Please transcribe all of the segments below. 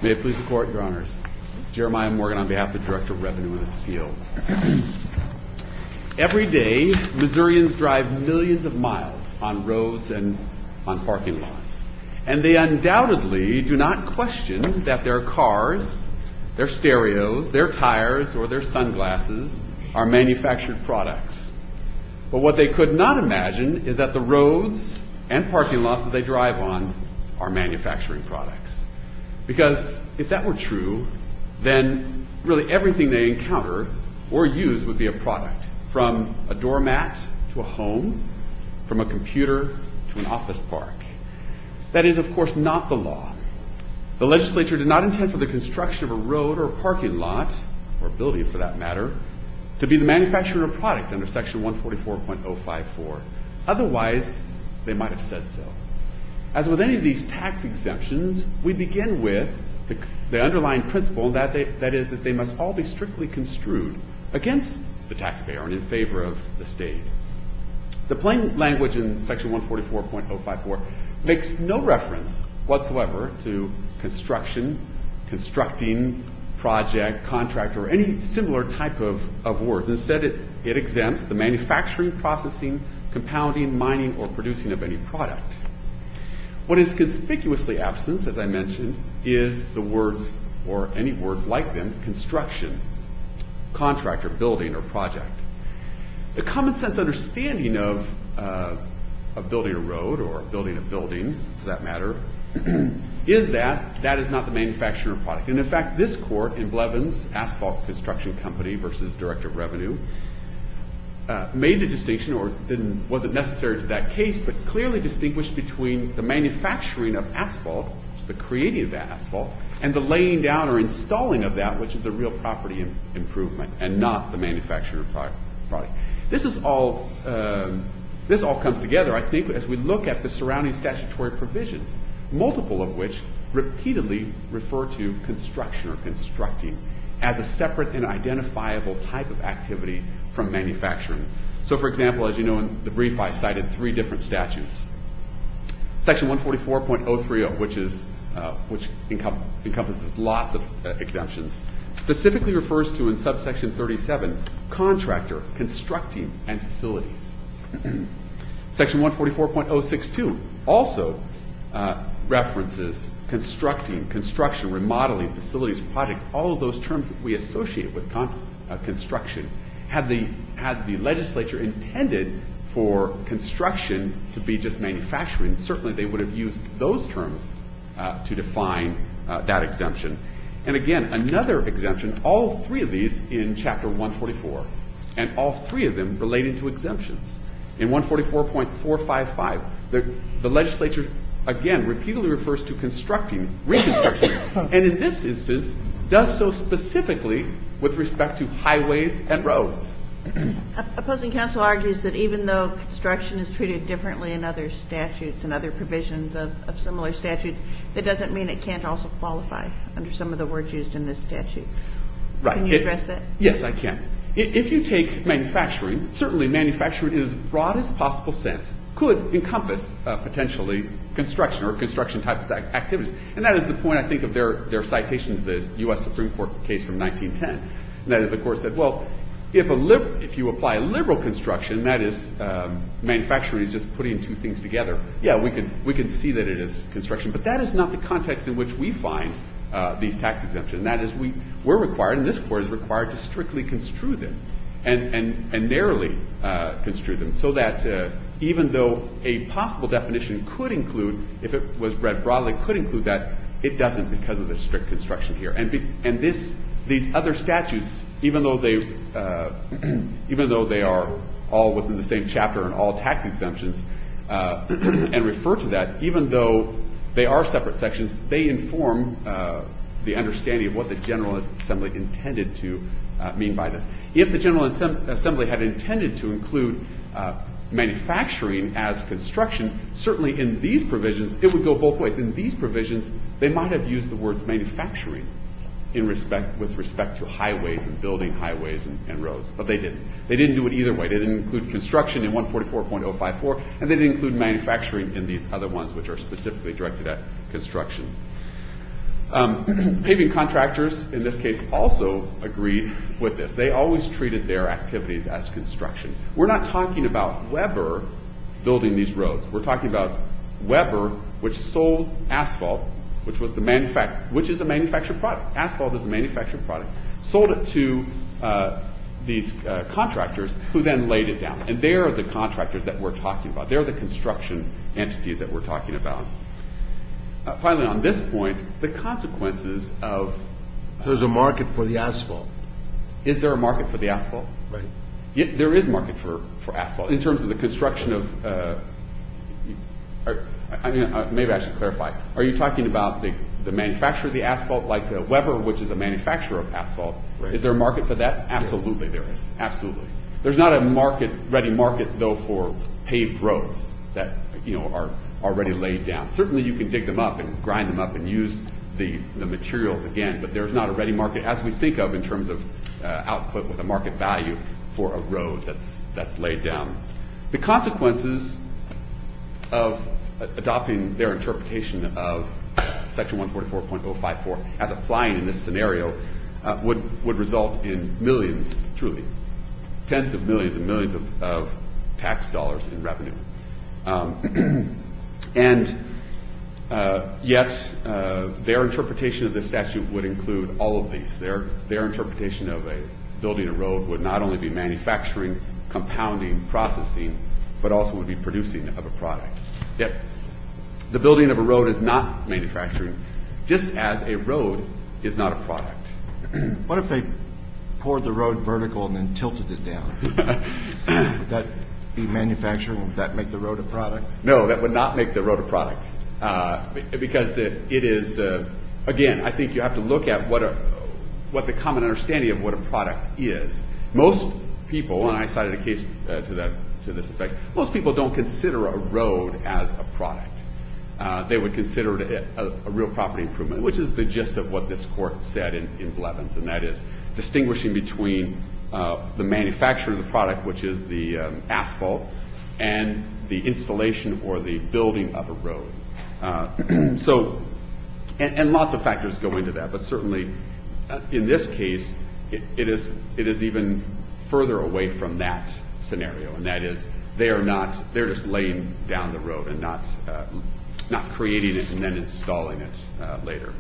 May it please the Court, Your Honors. Jeremiah Morgan on behalf of the Director of Revenue in this appeal. Every day, Missourians drive millions of miles on roads and on parking lots. And they undoubtedly do not question that their cars, their stereos, their tires, or their sunglasses are manufactured products. But what they could not imagine is that the roads and parking lots that they drive on are manufacturing products. Because if that were true, then really everything they encounter or use would be a product, from a doormat to a home, from a computer to an office park. That is, of course, not the law. The legislature did not intend for the construction of a road or a parking lot, or a building for that matter, to be the manufacturing of a product under Section 144.054. Otherwise, they might have said so. As with any of these tax exemptions, we begin with the underlying principle, that is that they must all be strictly construed against the taxpayer and in favor of the state. The plain language in Section 144.054 makes no reference whatsoever to construction, constructing, project, contractor, or any similar type of words. Instead, it exempts the manufacturing, processing, compounding, mining, or producing of any product. What is conspicuously absent, as I mentioned, is the words, or any words like them, construction, contractor, building, or project. The common sense understanding of building a road or building a building, for that matter, is that is not the manufacturer of product. And in fact, this court in Blevins Asphalt Construction Company versus Director of Revenue made a distinction, or wasn't necessary to that case, but clearly distinguished between the manufacturing of asphalt, the creating of that asphalt, and the laying down or installing of that, which is a real property improvement, and not the manufacturer of product. This all comes together, I think, as we look at the surrounding statutory provisions, multiple of which repeatedly refer to construction or constructing as a separate and identifiable type of activity from manufacturing. So, for example, as you know, in the brief I cited 3 different statutes. Section 144.030, which encompasses lots of exemptions, specifically refers to, in subsection 37, contractor, constructing, and facilities. Section 144.062 also references constructing, construction, remodeling, facilities, projects, all of those terms that we associate with construction. Had the legislature intended for construction to be just manufacturing, certainly they would have used those terms to define that exemption. And again, another exemption, all 3 of these in Chapter 144, and all 3 of them relating to exemptions. In 144.455, the legislature, again, repeatedly refers to constructing, reconstruction, and in this instance, does so specifically with respect to highways and roads. Opposing counsel argues that even though construction is treated differently in other statutes and other provisions of similar statutes, that doesn't mean it can't also qualify under some of the words used in this statute. Right. Can you address that? Yes, I can. If you take manufacturing, certainly manufacturing in as broad as possible sense could encompass potentially construction or construction type of activities. And that is the point, I think, of their citation of the U.S. Supreme Court case from 1910. And that is, the court said, well, if you apply liberal construction, that is, manufacturing is just putting 2 things together, yeah, we can see that it is construction. But that is not the context in which we find these tax exemptions. And that is, we're required, and this court is required, to strictly construe them and narrowly construe them, so that even though a possible definition could include, if it was read broadly, could include that, it doesn't because of the strict construction here. And these other statutes, even though they are all within the same chapter and all tax exemptions, and refer to that, even though they are separate sections, they inform the understanding of what the General Assembly intended to mean by this. If the General Assembly had intended to include manufacturing as construction, certainly in these provisions, it would go both ways. In these provisions, they might have used the words manufacturing with respect to highways and building highways and roads, but they didn't. They didn't do it either way. They didn't include construction in 144.054, and they didn't include manufacturing in these other ones, which are specifically directed at construction. Paving contractors, in this case, also agreed with this. They always treated their activities as construction. We're not talking about Weber building these roads. We're talking about Weber, which sold asphalt, which is a manufactured product. Asphalt is a manufactured product. Sold it to these contractors, who then laid it down. And they are the contractors that we're talking about. They're the construction entities that we're talking about. Finally, on this point, the consequences of... There's a market for the asphalt. Is there a market for the asphalt? Right. Yeah, there is market for asphalt in terms of the construction of... maybe I should clarify. Are you talking about the manufacture of the asphalt, like Weber, which is a manufacturer of asphalt? Right. Is there a market for that? Absolutely, there is. Absolutely. There's not a ready market, though, for paved roads that are already laid down. Certainly, you can dig them up and grind them up and use the materials again, but there's not a ready market as we think of in terms of output with a market value for a road that's laid down. The consequences of adopting their interpretation of Section 144.054 as applying in this scenario would result in millions, truly, tens of millions and millions of tax dollars in revenue. Yet their interpretation of this statute would include all of these. Their interpretation of building a road would not only be manufacturing, compounding, processing, but also would be producing of a product. Yet the building of a road is not manufacturing, just as a road is not a product. What if they poured the road vertical and then tilted it down? Would that be manufacturing? Would that make the road a product? No, that would not make the road a product. Because it is, again, I think you have to look at what the common understanding of what a product is. Most people, and I cited a case to this effect, most people don't consider a road as a product. They would consider it a real property improvement, which is the gist of what this court said in Blevins, and that is distinguishing between the manufacture of the product, which is the asphalt, and the installation or the building of a road. And lots of factors go into that, but certainly in this case, it is even further away from that scenario, and that is they're just laying down the road and not creating it and then installing it later.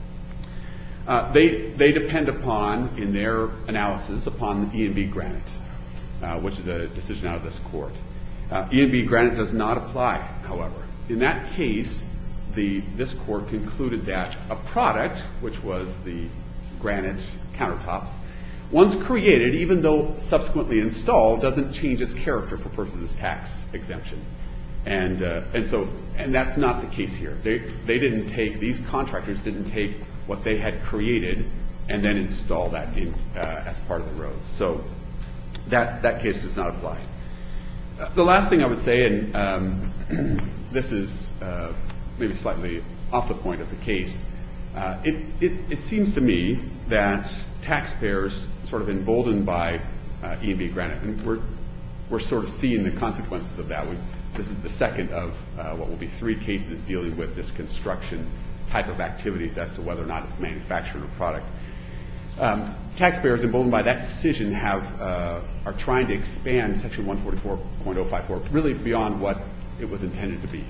They depend upon, in their analysis, upon E&B Granite, which is a decision out of this court. E&B Granite does not apply, however. In that case, this court concluded that a product, which was the granite countertops, once created, even though subsequently installed, doesn't change its character for purposes of this tax exemption. And that's not the case here. These contractors didn't take what they had created and then install that in as part of the road. So that case does not apply. The last thing I would say, and this is maybe slightly off the point of the case, it seems to me that taxpayers, sort of emboldened by E&B Granite, and we're sort of seeing the consequences of that. This is the second of what will be 3 cases dealing with this construction type of activities as to whether or not it's manufacturing a product. Taxpayers emboldened by that decision are trying to expand Section 144.054 really beyond what it was intended to be.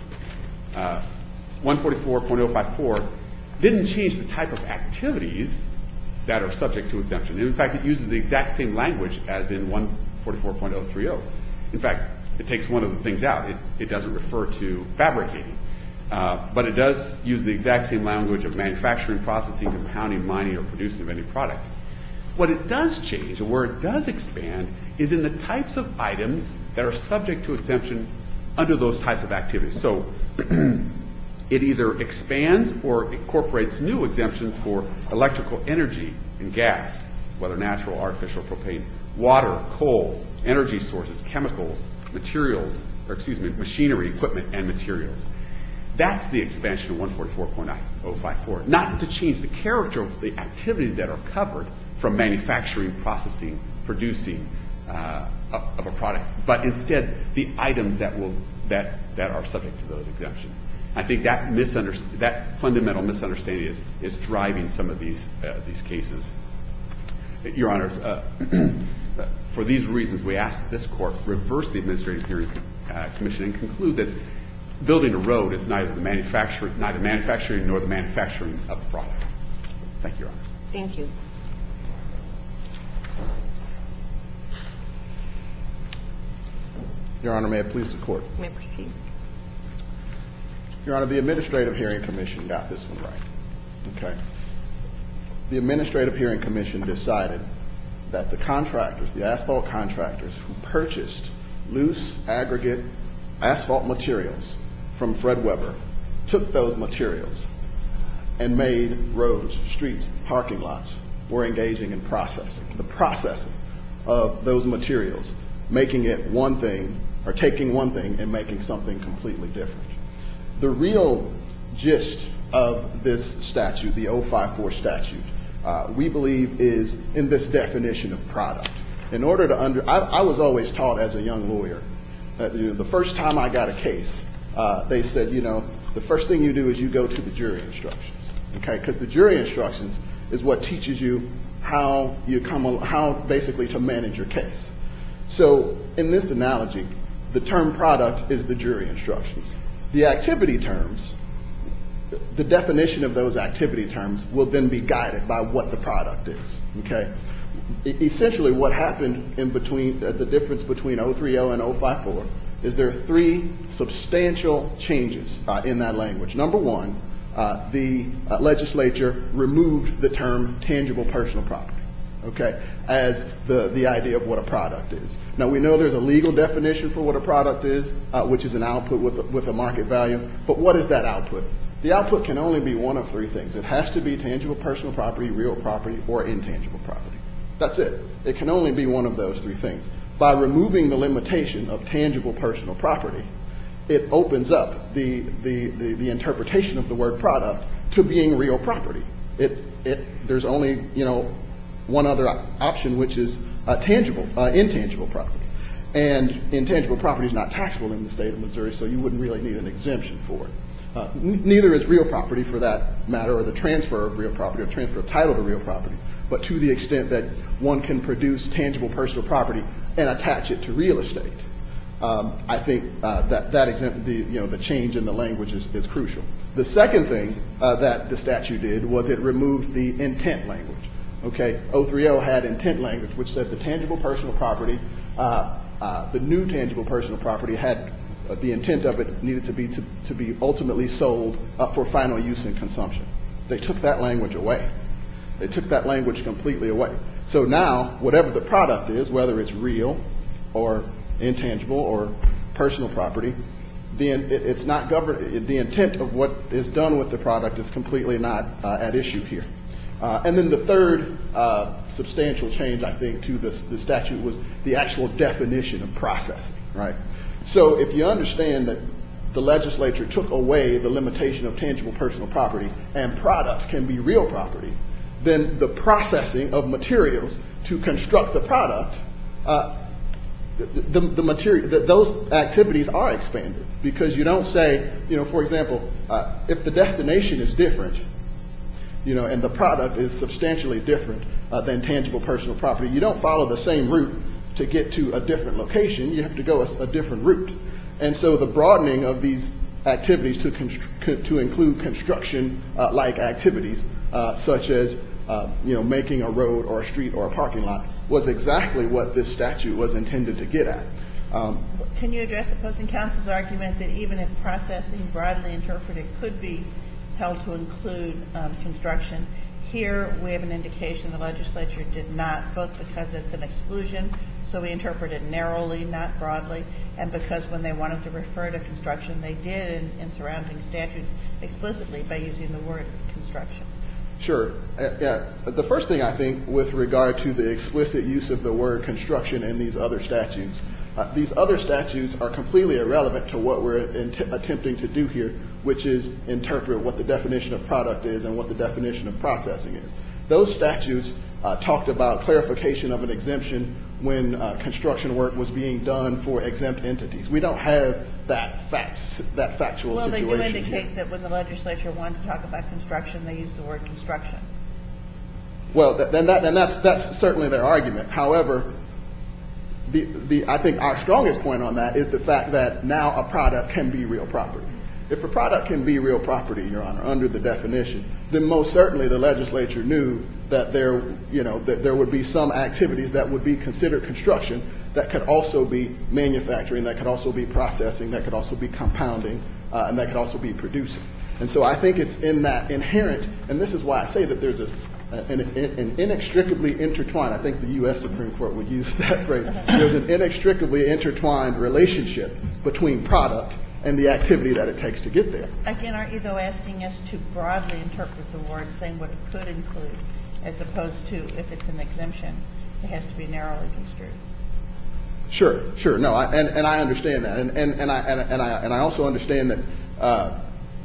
144.054 didn't change the type of activities that are subject to exemption. In fact, it uses the exact same language as in 144.030. In fact, it takes one of the things out. It doesn't refer to fabricating. But it does use the exact same language of manufacturing, processing, compounding, mining, or producing of any product. What it does change, or where it does expand, is in the types of items that are subject to exemption under those types of activities. So it either expands or incorporates new exemptions for electrical energy and gas, whether natural, artificial, propane, water, coal, energy sources, chemicals, machinery, equipment, and materials. That's the expansion of 144.054, not to change the character of the activities that are covered from manufacturing, processing, producing of a product, but instead the items that are subject to those exemptions. I think that fundamental misunderstanding is driving some of these cases. Your Honors, for these reasons, we ask that this Court reverse the Administrative Hearing Commission and conclude that building a road is neither manufacturing nor the manufacturing of a product. Thank you, Your Honors. Thank you. Your Honor, may it please the Court. You may proceed. Your Honor, the Administrative Hearing Commission got this one right. Okay. The Administrative Hearing Commission decided that the contractors, the asphalt contractors who purchased loose aggregate asphalt materials from Fred Weber took those materials and made roads, streets, parking lots, were engaging in processing. The processing of those materials, making it one thing, or taking one thing and making something completely different. The real gist of this statute, the 054 statute, we believe is in this definition of product. In order to I was always taught as a young lawyer that the first time I got a case, they said, the first thing you do is you go to the jury instructions, okay? Because the jury instructions is what teaches you how basically to manage your case. So in this analogy, the term product is the jury instructions. The activity terms, the definition of those activity terms will then be guided by what the product is, okay? Essentially what happened in between, the difference between 030 and 054 is there are three substantial changes in that language. Number one, the legislature removed the term tangible personal property, okay, as the idea of what a product is. Now we know there's a legal definition for what a product is, which is an output with a market value, but what is that output? The output can only be one of three things. It has to be tangible personal property, real property, or intangible property. That's it. It can only be one of those three things. By removing the limitation of tangible personal property, it opens up the interpretation of the word product to being real property. There's only one other option, which is intangible property. And intangible property is not taxable in the state of Missouri, so you wouldn't really need an exemption for it. Neither is real property for that matter, or the transfer of real property, or transfer of title to real property. But to the extent that one can produce tangible personal property and attach it to real estate, I think the change in the language is crucial. The second thing that the statute did was it removed the intent language. Okay, 030 had intent language, which said the tangible personal property, the new tangible personal property had the intent of it needed to be ultimately sold for final use and consumption. They took that language away. They took that language completely away. So now, whatever the product is, whether it's real or intangible or personal property, it's not governed. The intent of what is done with the product is completely not at issue here. And then the third substantial change, I think, to the statute was the actual definition of processing, right? So if you understand that the legislature took away the limitation of tangible personal property and products can be real property, then the processing of materials to construct the product, the material, those activities are expanded, because you don't say, for example, if the destination is different, and the product is substantially different than tangible personal property, you don't follow the same route to get to a different location. You have to go a different route. And so the broadening of these activities to include construction-like activities, such as making a road or a street or a parking lot, was exactly what this statute was intended to get at. Can you address opposing counsel's argument that even if processing broadly interpreted could be held to include construction, here we have an indication the legislature did not, both because it's an exclusion, so we interpret it narrowly, not broadly, and because when they wanted to refer to construction, they did in surrounding statutes explicitly by using the word construction. Sure. Yeah. The first thing, I think, with regard to the explicit use of the word construction in these other statutes are completely irrelevant to what we're attempting to do here, which is interpret what the definition of product is and what the definition of processing is. Those statutes talked about clarification of an exemption when construction work was being done for exempt entities. We don't have that factual Well, they situation do indicate here. that when the legislature wanted to talk about construction, they use the word construction. Well, then that's certainly their argument. However, I think our strongest point on that is the fact that now a product can be real property. If a product can be real property, Your Honor, under the definition, then most certainly the legislature knew that there would be some activities that would be considered construction that could also be manufacturing, that could also be processing, that could also be compounding, and that could also be producing. And so I think it's in that inherent, and this is why I say that there's an inextricably intertwined, I think the U.S. Supreme Court would use that phrase, there's an inextricably intertwined relationship between product and the activity that it takes to get there. Again, aren't you, though, asking us to broadly interpret the word, saying what it could include, as opposed to if it's an exemption, it has to be narrowly construed? Sure. No, and I understand that, and I also understand that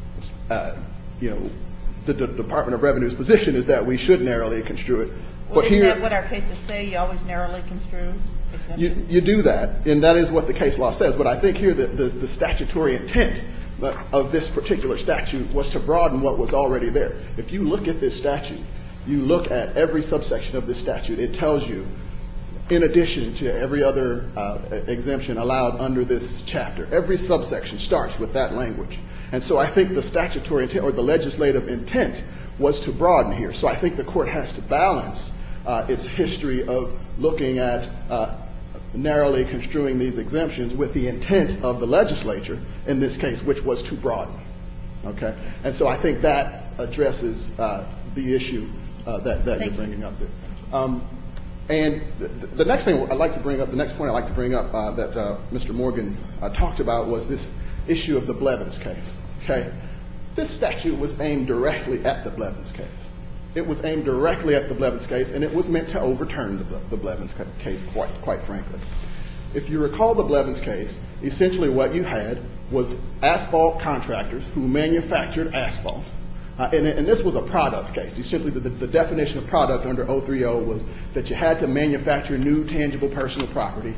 the Department of Revenue's position is that we should narrowly construe it. Well, isn't that what our cases say? You always narrowly construe exemptions? You do that, and that is what the case law says. But I think here the statutory intent of this particular statute was to broaden what was already there. If you look at this statute, you look at every subsection of this statute, it tells you, in addition to every other exemption allowed under this chapter, every subsection starts with that language. And so I think the statutory intent or the legislative intent was to broaden here. So I think the court has to balance its history of looking at narrowly construing these exemptions with the intent of the legislature in this case, which was to broaden. Okay? And so I think that addresses the issue that you're bringing up there. And the next thing I'd like to bring up, the next point I'd like to bring up that Mr. Morgan talked about was this issue of the Blevins case. Okay? This statute was aimed directly at the Blevins case. It was aimed directly at the Blevins case, and it was meant to overturn the Blevins case, quite frankly. If you recall the Blevins case, essentially what you had was asphalt contractors who manufactured asphalt. And this was a product case. Essentially, the definition of product under 030 was that you had to manufacture new tangible personal property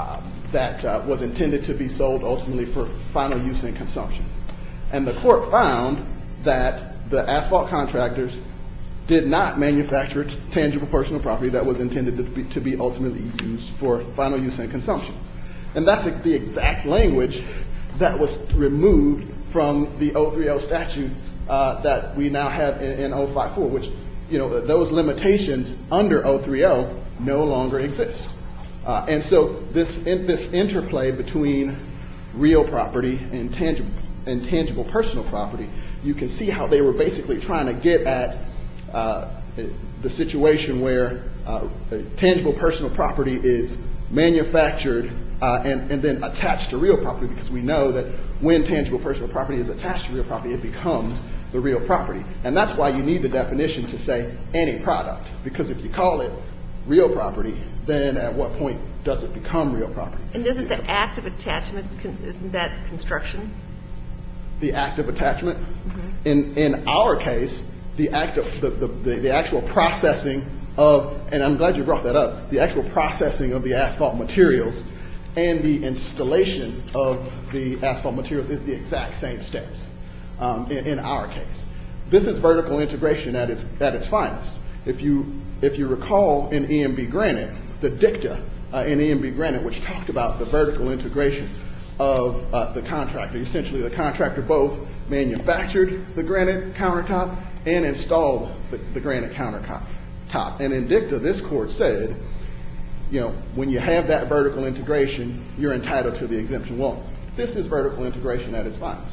that was intended to be sold ultimately for final use and consumption. And the court found that the asphalt contractors did not manufacture tangible personal property that was intended to be ultimately used for final use and consumption. And that's the exact language that was removed from the 030 statute that we now have in 054, which, those limitations under 030 no longer exist. And so this interplay between real property and tangible personal property, you can see how they were basically trying to get at the situation where tangible personal property is manufactured and then attached to real property, because we know that when tangible personal property is attached to real property, it becomes the real property. And that's why you need the definition to say any product, because if you call it real property, then at what point does it become real property? And isn't the act of attachment, isn't that construction? The act of attachment? Mm-hmm. In our case, the act of the actual processing of, and I'm glad you brought that up, the actual processing of the asphalt materials and the installation of the asphalt materials is the exact same steps in our case. This is vertical integration at its finest. If you recall in EMB Granite, the dicta in EMB Granite, which talked about the vertical integration of the contractor. Essentially, the contractor both manufactured the granite countertop and installed the granite countertop. And in dicta, this court said, when you have that vertical integration, you're entitled to the exemption. Well, this is vertical integration at its finest.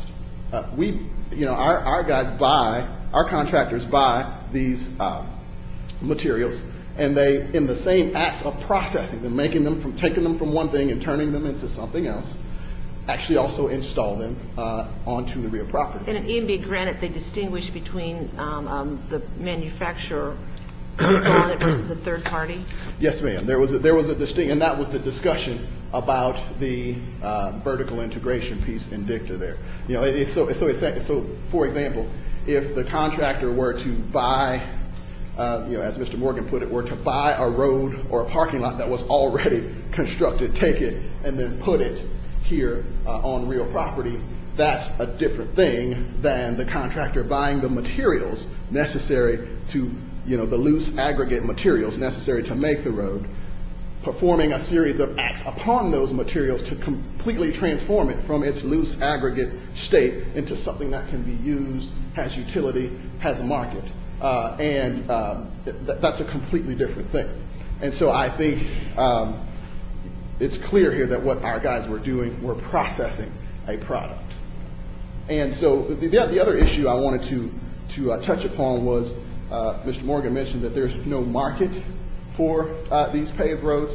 Our contractors buy these materials, and they, in the same acts of processing them, taking them from one thing and turning them into something else, actually also install them onto the real property. And in EMB Granite, they distinguish between the manufacturer on it versus a third party? Yes, ma'am. There was a distinct, and that was the discussion about the vertical integration piece in dicta there. So for example, if the contractor were to buy as Mr. Morgan put it, were to buy a road or a parking lot that was already constructed, take it, and then put it here on real property, that's a different thing than the contractor buying the materials necessary to, the loose aggregate materials necessary to make the road, performing a series of acts upon those materials to completely transform it from its loose aggregate state into something that can be used, has utility, has a market. That's a completely different thing. And so I think it's clear here that what our guys were doing were processing a product. And so the other issue I wanted to touch upon was Mr. Morgan mentioned that there's no market for these paved roads.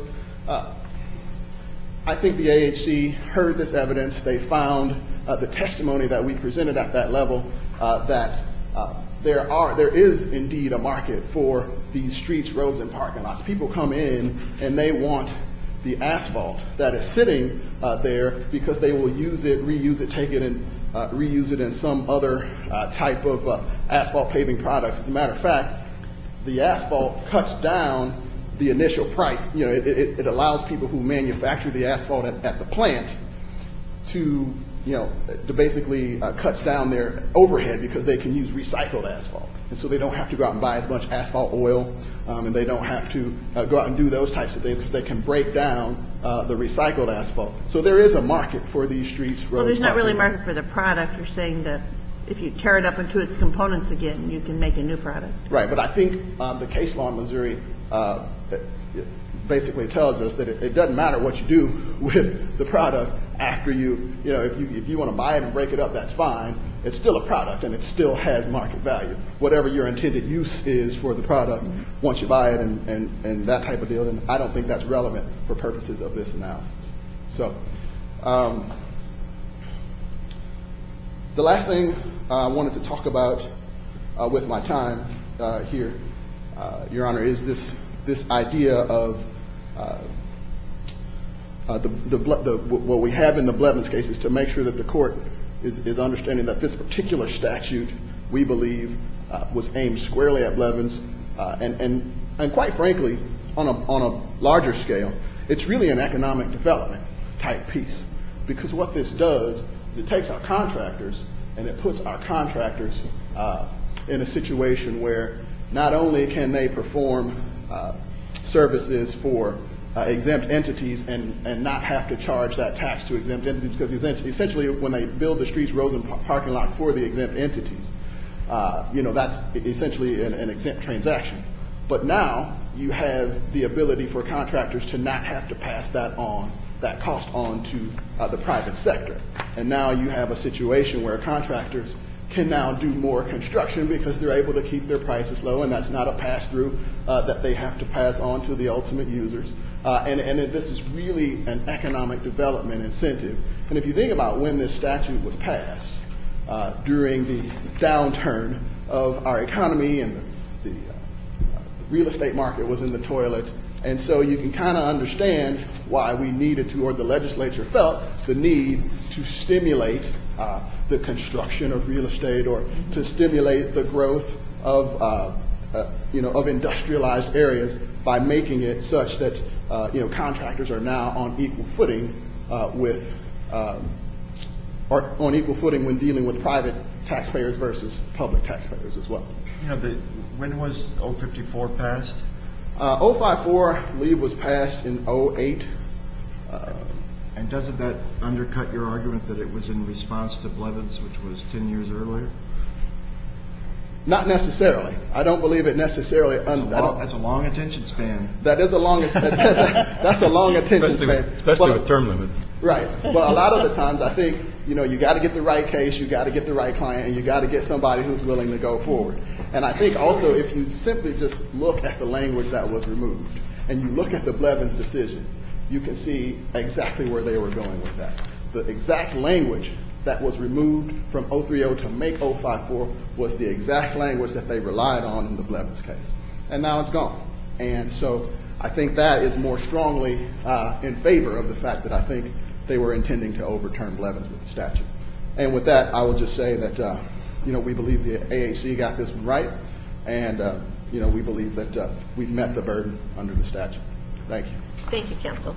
I think the AHC heard this evidence. They found the testimony that we presented at that level that there is indeed a market for these streets, roads, and parking lots. People come in and they want the asphalt that is sitting there because they will use it, reuse it, take it, and reuse it in some other type of asphalt paving products. As a matter of fact, the asphalt cuts down the initial price. It allows people who manufacture the asphalt at the plant to basically cuts down their overhead because they can use recycled asphalt. And so they don't have to go out and buy as much asphalt oil, and they don't have to go out and do those types of things because they can break down the recycled asphalt. So there is a market for these streets, roads. Well, there's not really a market for the product. You're saying that if you tear it up into its components again, you can make a new product. Right, but I think the case law in Missouri basically tells us that it doesn't matter what you do with the product after if you want to buy it and break it up, that's fine. It's still a product and it still has market value. Whatever your intended use is for the product, once you buy it and that type of deal, then I don't think that's relevant for purposes of this analysis. So the last thing I wanted to talk about with my time here, Your Honor, is this idea of what we have in the Blevins case is to make sure that the court is understanding that this particular statute, we believe, was aimed squarely at Blevins, and quite frankly, on a larger scale, it's really an economic development type piece, because what this does is it takes our contractors and it puts our contractors in a situation where not only can they perform services for exempt entities and not have to charge that tax to exempt entities, because essentially when they build the streets, roads, and parking lots for the exempt entities, that's essentially an exempt transaction. But now you have the ability for contractors to not have to pass that cost on to the private sector. And now you have a situation where contractors can now do more construction because they're able to keep their prices low, and that's not a pass-through that they have to pass on to the ultimate users. And this is really an economic development incentive. And if you think about when this statute was passed, during the downturn of our economy and the real estate market was in the toilet, and so you can kind of understand why we needed to, or the legislature felt the need to stimulate the construction of real estate, or to stimulate the growth of industrialized areas by making it such that contractors are now on equal footing on equal footing when dealing with private taxpayers versus public taxpayers as well. When was 054 passed? 054, I believe, was passed in 08. And doesn't that undercut your argument that it was in response to Blevins, which was 10 years earlier? Not necessarily. I don't believe it necessarily. That's a long attention span. That is a long. That's a long attention span, especially with term limits. Right. Well, a lot of the times, I think you got to get the right case, you got to get the right client, and you got to get somebody who's willing to go forward. And I think also, if you simply just look at the language that was removed, and you look at the Blevins decision, you can see exactly where they were going with that. The exact language that was removed from 030 to make 054 was the exact language that they relied on in the Blevins case. And now it's gone. And so I think that is more strongly in favor of the fact that I think they were intending to overturn Blevins with the statute. And with that, I will just say that we believe the AAC got this one right. And, we believe that we've met the burden under the statute. Thank you. Thank you, counsel.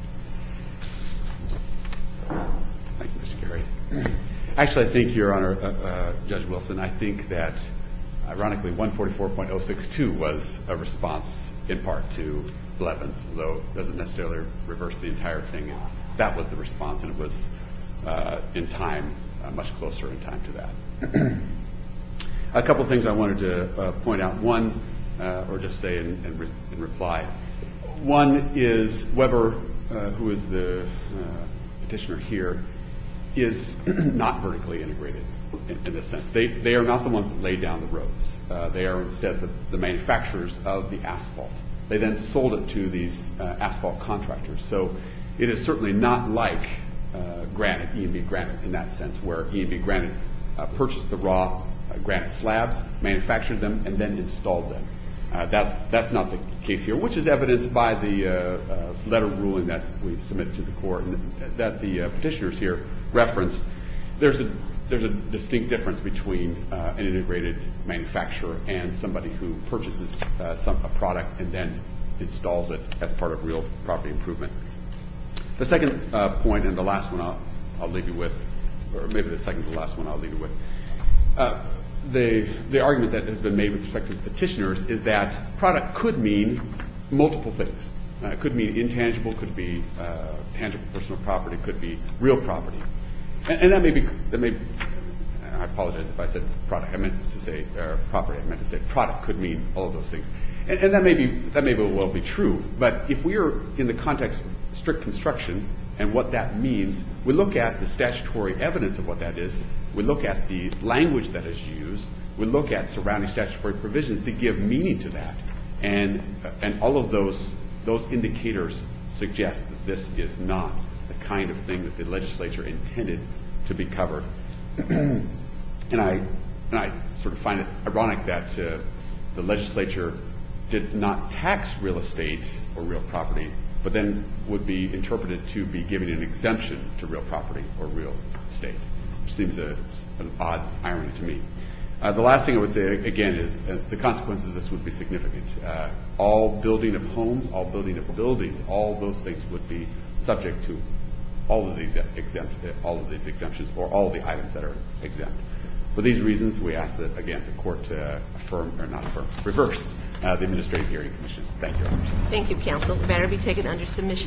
Thank you, Mr. Gary. Actually, I think, Your Honor, Judge Wilson, I think that, ironically, 144.062 was a response in part to Blevins, although it doesn't necessarily reverse the entire thing. That was the response, and it was in time, much closer in time to that. A couple of things I wanted to point out. One, or just say in reply. One is Weber, who is the petitioner here, is not vertically integrated in this sense. They are not the ones that laid down the roads. They are instead the manufacturers of the asphalt. They then sold it to these asphalt contractors. So it is certainly not like Granite, E&B Granite, in that sense, where E&B Granite purchased the raw granite slabs, manufactured them, and then installed them. That's not the case here, which is evidenced by the letter ruling that we submitted to the court and that the petitioners here referenced. There's a distinct difference between an integrated manufacturer and somebody who purchases a product and then installs it as part of real property improvement. The second point, and the last one I'll leave you with, or maybe the second to the last one I'll leave you with, the argument that has been made with respect to the petitioners is that product could mean multiple things. It could mean intangible, could be tangible personal property, could be real property. And that may I apologize if I said product. I meant to say property. I meant to say product could mean all of those things. And that may well be true. But if we are in the context of strict construction and what that means, we look at the statutory evidence of what that is. We look at the language that is used. We look at surrounding statutory provisions to give meaning to that. And all of those indicators suggest that this is not the kind of thing that the legislature intended to be covered. And I sort of find it ironic that the legislature did not tax real estate or real property, but then would be interpreted to be giving an exemption to real property or real estate, which seems an odd irony to me. The last thing I would say, again, is the consequences of this would be significant. All building of homes, all building of buildings, all those things would be subject to all of these exemptions, or all of the items that are exempt. For these reasons, we ask that, again, the court reverse the Administrative Hearing Commission. Thank you. Thank you, counsel. The matter be taken under submission.